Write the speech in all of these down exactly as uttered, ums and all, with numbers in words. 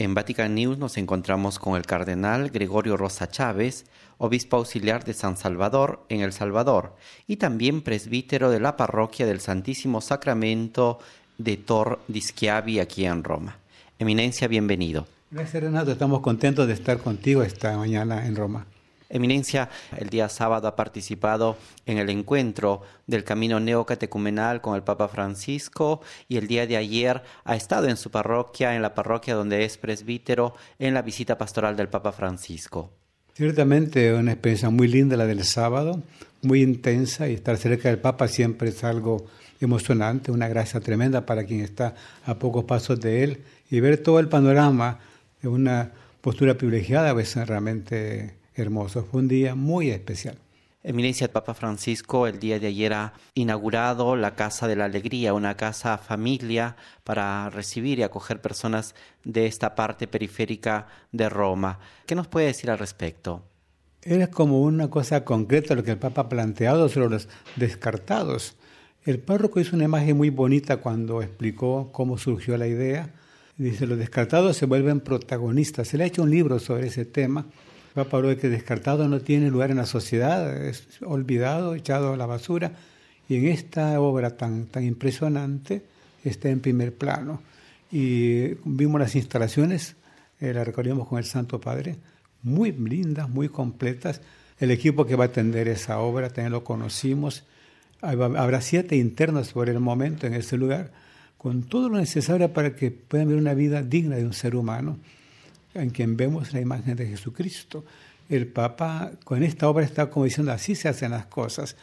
En Vatican News nos encontramos con el cardenal Gregorio Rosa Chávez, obispo auxiliar de San Salvador en El Salvador y también presbítero de la parroquia del Santísimo Sacramento de Tor di Schiavi aquí en Roma. Eminencia, bienvenido. Gracias, Renato. Estamos contentos de estar contigo esta mañana en Roma. Eminencia, el día sábado ha participado en el encuentro del Camino Neocatecumenal con el Papa Francisco y el día de ayer ha estado en su parroquia, en la parroquia donde es presbítero, en la visita pastoral del Papa Francisco. Ciertamente una experiencia muy linda la del sábado, muy intensa, y estar cerca del Papa siempre es algo emocionante, una gracia tremenda para quien está a pocos pasos de él, y ver todo el panorama de una postura privilegiada es realmente hermoso. Fue un día muy especial. Eminencia, el Papa Francisco el día de ayer ha inaugurado la Casa de la Alegría, una casa familia para recibir y acoger personas de esta parte periférica de Roma. ¿Qué nos puede decir al respecto? Era como una cosa concreta lo que el Papa ha planteado sobre los descartados. El párroco hizo una imagen muy bonita cuando explicó cómo surgió la idea. Dice, los descartados se vuelven protagonistas. Se le ha hecho un libro sobre ese tema. El Papa habló de que el descartado no tiene lugar en la sociedad, es olvidado, echado a la basura. Y en esta obra tan, tan impresionante está en primer plano. Y vimos las instalaciones, eh, las recorrimos con el Santo Padre, muy lindas, muy completas. El equipo que va a atender esa obra también lo conocimos. Habrá siete internos por el momento en ese lugar, con todo lo necesario para que puedan vivir una vida digna de un ser humano, en quien vemos la imagen de Jesucristo. El Papa con esta obra está como diciendo, así se hacen las cosas,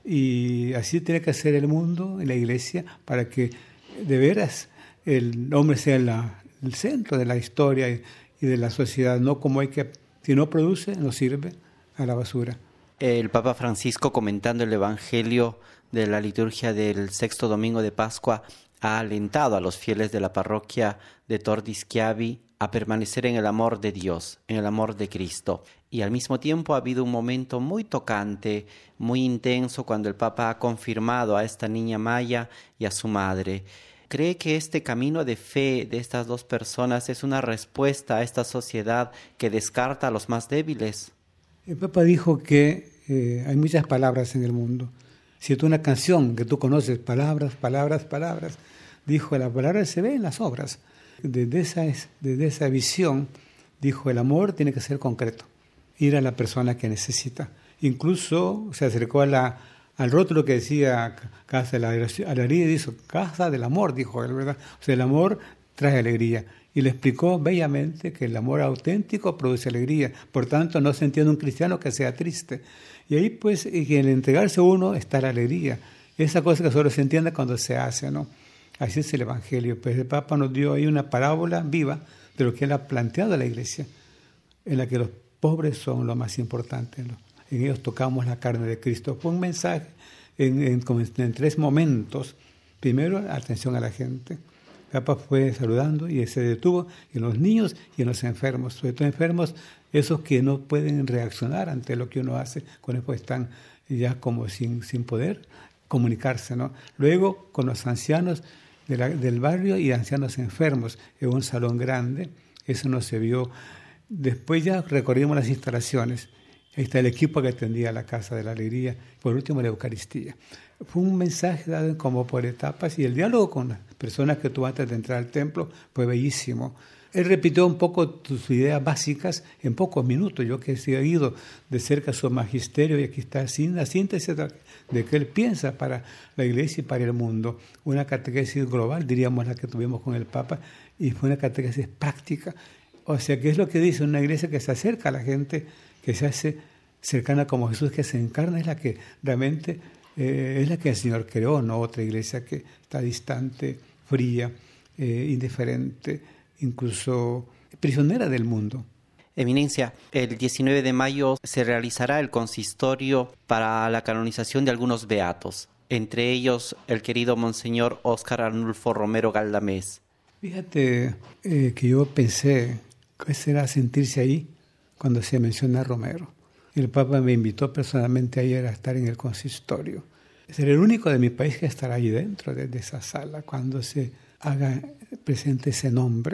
y así tiene que ser el mundo y la Iglesia para que de veras el hombre sea la, el centro de la historia y, y de la sociedad, no como hay que, si no produce, no sirve, a la basura. El Papa Francisco, comentando el Evangelio de la liturgia del sexto domingo de Pascua, ha alentado a los fieles de la parroquia de Tor di Schiavi a permanecer en el amor de Dios, en el amor de Cristo. Y al mismo tiempo ha habido un momento muy tocante, muy intenso, cuando el Papa ha confirmado a esta niña Maya y a su madre. ¿Cree que este camino de fe de estas dos personas es una respuesta a esta sociedad que descarta a los más débiles? El Papa dijo que eh, hay muchas palabras en el mundo. Si tú una canción que tú conoces, palabras, palabras, palabras, dijo, la palabra se ve en las obras. Desde esa, desde esa visión, dijo, el amor tiene que ser concreto, ir a la persona que necesita. Incluso se acercó a la, al rótulo que decía Casa de la Alegría y dijo, Casa del Amor, dijo él, ¿verdad? O sea, el amor trae alegría. Y le explicó bellamente que el amor auténtico produce alegría. Por tanto, no se entiende un cristiano que sea triste. Y ahí, pues, en el entregarse a uno está la alegría. Esa cosa que solo se entiende cuando se hace, ¿no? Así es el Evangelio. Pues el Papa nos dio ahí una parábola viva de lo que él ha planteado a la Iglesia, en la que los pobres son lo más importante, ¿no? En ellos tocamos la carne de Cristo. Fue un mensaje en, en, en tres momentos. Primero, atención a la gente. El Papa fue saludando y se detuvo en los niños y en los enfermos, sobre todo enfermos, esos que no pueden reaccionar ante lo que uno hace, cuando pues están ya como sin, sin poder comunicarse, ¿no? Luego con los ancianos de la, del barrio y ancianos enfermos en un salón grande, eso no se vio. Después ya recorrimos las instalaciones, ahí está el equipo que atendía la Casa de la Alegría, por último la Eucaristía. Fue un mensaje dado como por etapas y el diálogo con las personas que tuvo antes de entrar al templo fue bellísimo. Él repitió un poco sus ideas básicas en pocos minutos. Yo que he seguido de cerca su magisterio y aquí está la síntesis de que él piensa para la Iglesia y para el mundo. Una catequesis global, diríamos la que tuvimos con el Papa, y fue una catequesis práctica. O sea, ¿qué es lo que dice? Una iglesia que se acerca a la gente, que se hace cercana como Jesús, que se encarna, es la que realmente eh, es la que el Señor creó, no otra iglesia que está distante, fría, eh, indiferente, incluso prisionera del mundo. Eminencia, el diecinueve de mayo se realizará el consistorio para la canonización de algunos beatos, entre ellos el querido Monseñor Óscar Arnulfo Romero Galdamés. Fíjate eh, que yo pensé, ¿qué será sentirse ahí cuando se menciona a Romero? El Papa me invitó personalmente ayer a estar en el consistorio. Seré el único de mi país que estará allí dentro de, de esa sala cuando se haga presente ese nombre.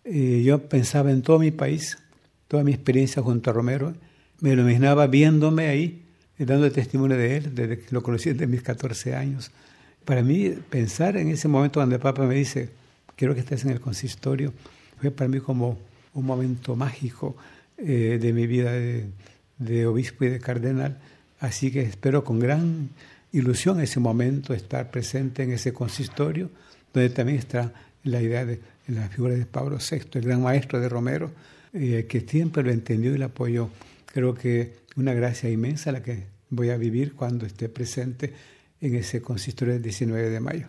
Eh, yo pensaba en todo mi país, toda mi experiencia junto a Romero, me lo imaginaba viéndome ahí, dando testimonio de él, desde que lo conocí desde mis catorce años. Para mí, pensar en ese momento cuando el Papa me dice, quiero que estés en el consistorio, fue para mí como un momento mágico eh, de mi vida de, de obispo y de cardenal. Así que espero con gran ilusión ese momento estar presente en ese consistorio, donde también está la idea de la figura de Pablo sexto, el gran maestro de Romero, eh, que siempre lo entendió y lo apoyó. Creo que una gracia inmensa la que voy a vivir cuando esté presente en ese consistorio del diecinueve de mayo.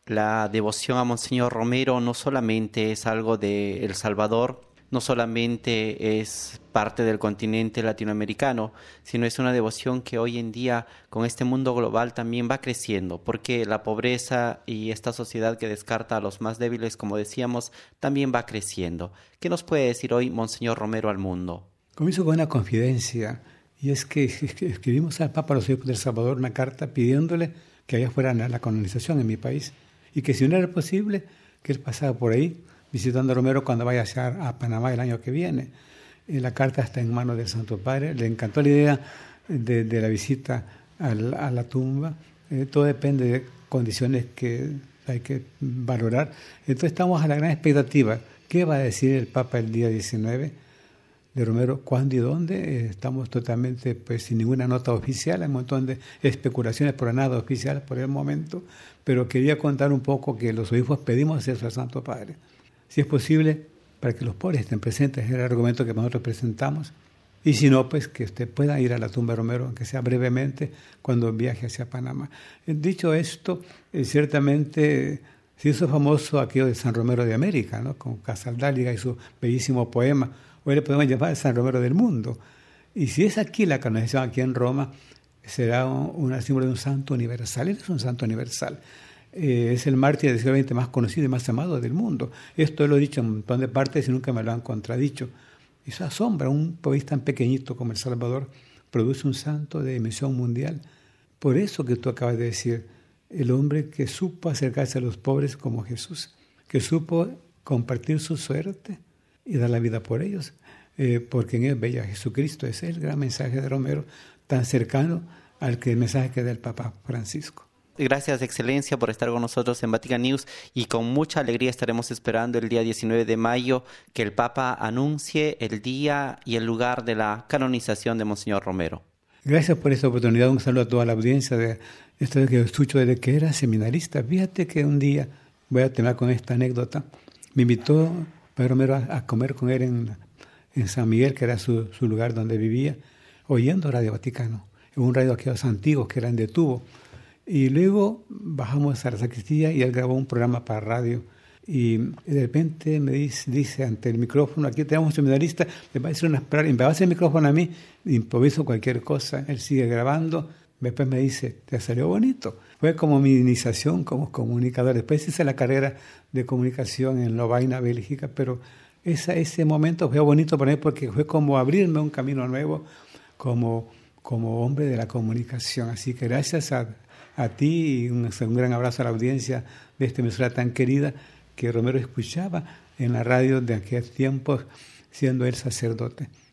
La devoción a Monseñor Romero no solamente es algo de El Salvador, no solamente es parte del continente latinoamericano, sino es una devoción que hoy en día con este mundo global también va creciendo, porque la pobreza y esta sociedad que descarta a los más débiles, como decíamos, también va creciendo. ¿Qué nos puede decir hoy Monseñor Romero al mundo? Comienzo con una confidencia, y es que escribimos al Papa los Obispos del Salvador una carta pidiéndole que allá fuera la canonización en mi país, y que si no era posible, que él pasaba por ahí visitando a Romero cuando vaya a Panamá el año que viene. Eh, la carta está en manos del Santo Padre. Le encantó la idea de, de la visita a la, a la tumba. Eh, todo depende de condiciones que hay que valorar. Entonces estamos a la gran expectativa. ¿Qué va a decir el Papa el día diecinueve de Romero? ¿Cuándo y dónde? Eh, estamos totalmente pues sin ninguna nota oficial. Hay un montón de especulaciones, pero nada oficial por el momento. Pero quería contar un poco que los obispos pedimos eso al Santo Padre. Si es posible, para que los pobres estén presentes, es el argumento que nosotros presentamos. Y si no, pues que usted pueda ir a la tumba de Romero, aunque sea brevemente, cuando viaje hacia Panamá. Dicho esto, eh, ciertamente se hizo famoso aquello de San Romero de América, ¿no? Con Casaldáliga y su bellísimo poema. Hoy le podemos llamar San Romero del mundo. Y si es aquí la canonización, aquí en Roma, será un, un símbolo de un santo universal. Él es un santo universal. Eh, es el mártir del siglo veinte más conocido y más amado del mundo. Esto lo he dicho en un montón de partes y nunca me lo han contradicho. Y eso asombra. Un país tan pequeñito como El Salvador produce un santo de dimensión mundial. Por eso que tú acabas de decir, el hombre que supo acercarse a los pobres como Jesús, que supo compartir su suerte y dar la vida por ellos, eh, porque en él veía a Jesucristo. Ese es el gran mensaje de Romero, tan cercano al que el mensaje que da el Papa Francisco. Gracias, Excelencia, por estar con nosotros en Vatican News, y con mucha alegría estaremos esperando el día diecinueve de mayo que el Papa anuncie el día y el lugar de la canonización de Monseñor Romero. Gracias por esta oportunidad. Un saludo a toda la audiencia de esto que escucho desde que era seminarista. Fíjate que un día, voy a terminar con esta anécdota, me invitó Padre Romero a, a comer con él en, en San Miguel, que era su, su lugar donde vivía, oyendo Radio Vaticano, en un radio aquellos antiguos que eran de tubo. Y luego bajamos a la sacristía y él grabó un programa para radio. Y de repente me dice, dice ante el micrófono, aquí tenemos un seminarista, le va a decir unas palabras, me va a hacer el micrófono a mí, improviso cualquier cosa, él sigue grabando, después me dice, te salió bonito. Fue como mi iniciación como comunicador. Después hice la carrera de comunicación en Lovaina, Bélgica, pero esa, ese momento fue bonito para mí porque fue como abrirme un camino nuevo como, como hombre de la comunicación. Así que gracias a a ti y un, un gran abrazo a la audiencia de esta emisora tan querida que Romero escuchaba en la radio de aquellos tiempos, siendo él sacerdote.